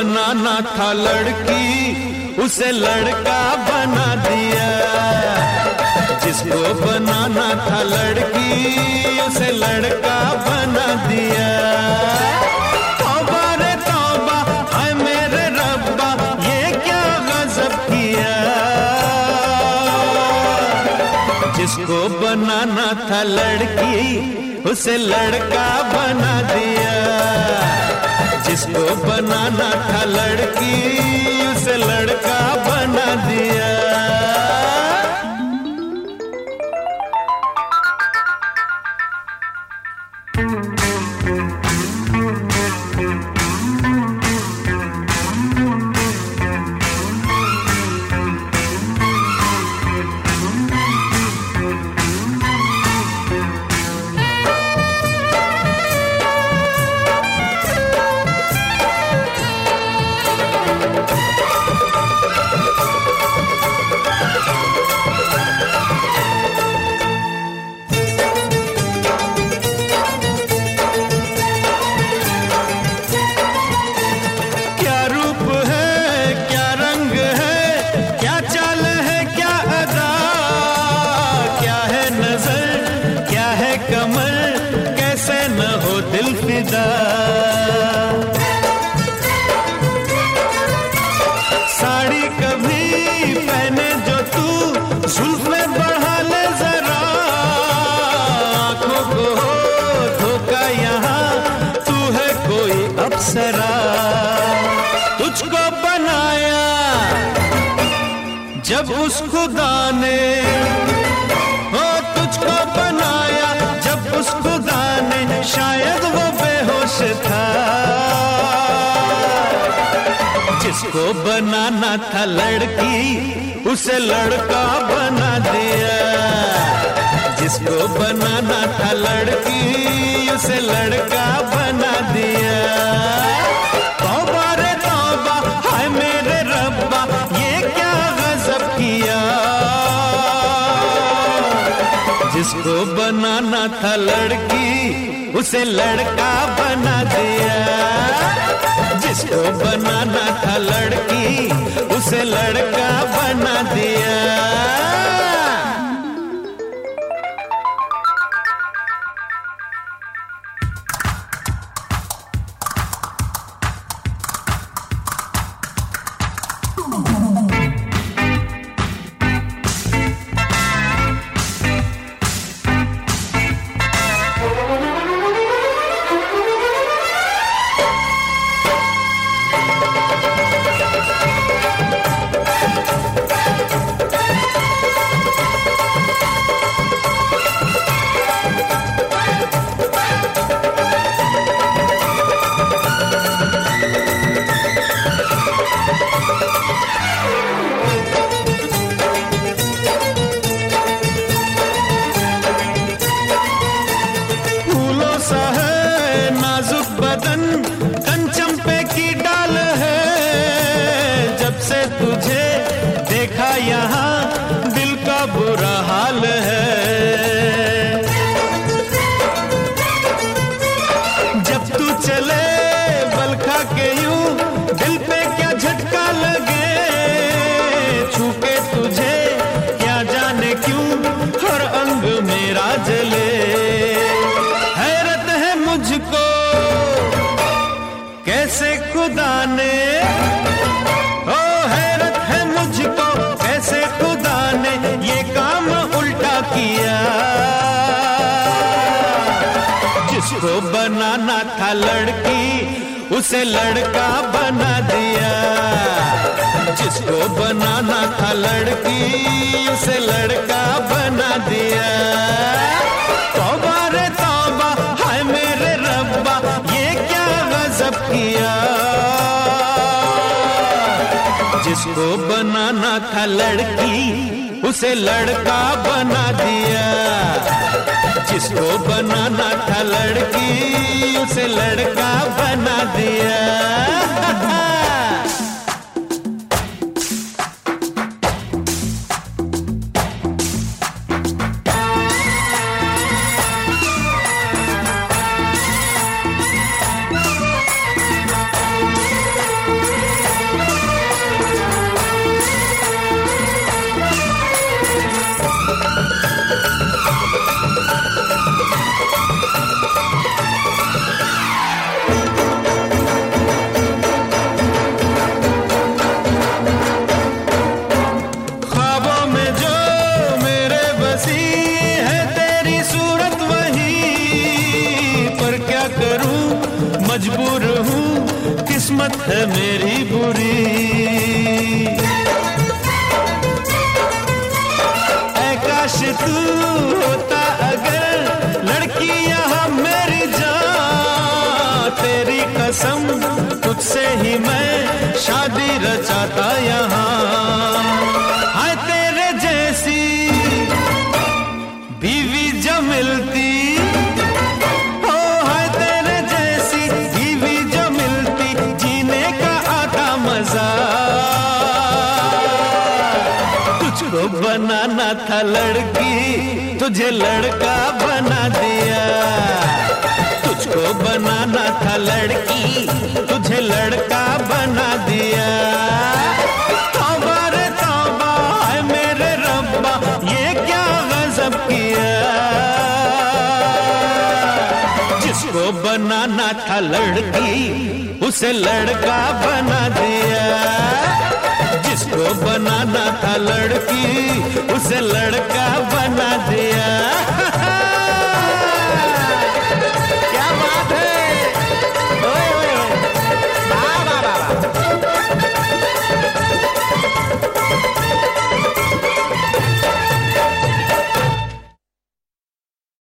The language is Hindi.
बनाना था लड़की उसे लड़का बना दिया, जिसको बनाना था लड़की उसे लड़का बना दिया। तौबा रे तौबा हाय मेरे रब्बा ये क्या गजब किया, जिसको बनाना था लड़की उसे लड़का बना दिया, जिसको बनाना था लड़की उसे लड़का बना दिया। साड़ी कभी पहने जो तू जुल्फे बढ़ा ले जरा, आंखों को हो धोखा यहाँ तू है कोई अप्सरा। तुझको बनाया जब उस खुदा ने, हो तुझको बनाया जब उस खुदा ने, शायद वो बेहोश था। जिसको बनाना था लड़की उसे लड़का बना दिया, जिसको बनाना था लड़की उसे लड़का बना दिया। तौबा रे तौबा हाय मेरे रब्बा ये क्या गजब किया, जिसको बनाना था लड़की उसे लड़का बना दिया, जिसको बनाना था लड़की उसे लड़का बना दिया। तुझे देखा यहाँ दिल का बुरा हाल है, जब तू चले बल खा के यूं दिल पे क्या झटका लगे, छू के तुझे क्या जाने क्यों हर अंग मेरा जले। हैरत है मुझको कैसे खुदा ने, कैसे खुदा ने ये काम उल्टा किया, जिसको बनाना था लड़की उसे लड़का बना दिया, जिसको बनाना था लड़की उसे लड़का बना दिया। तौबा रे तौबा हाय मेरे रब्बा ये क्या गजब किया, जिसको बनाना था लड़की उसे लड़का बना दिया, जिसको बनाना था लड़की उसे लड़का बना दिया। है मेरी बुरी। ऐ काश तू होता अगर लड़की यहाँ मेरी जान, तेरी कसम तुझसे ही मैं शादी रचाता यहाँ। हाय तेरे जैसी बीवी जो मिलती, हो हाय तेरे जैसी बीवी जो मिलती, जीने का आता मजा। तुझको बनाना था लड़की, तुझे लड़का बना दिया। तुझको बनाना था लड़की, तुझे लड़का बना दिया। तौबा रे तौबा है मेरे रब्बा, ये क्या गजब किया। जिसको बनाना था लड़की, उसे लड़का बना दिया। जिसको बनाना था लड़की, उसे लड़का बना दिया।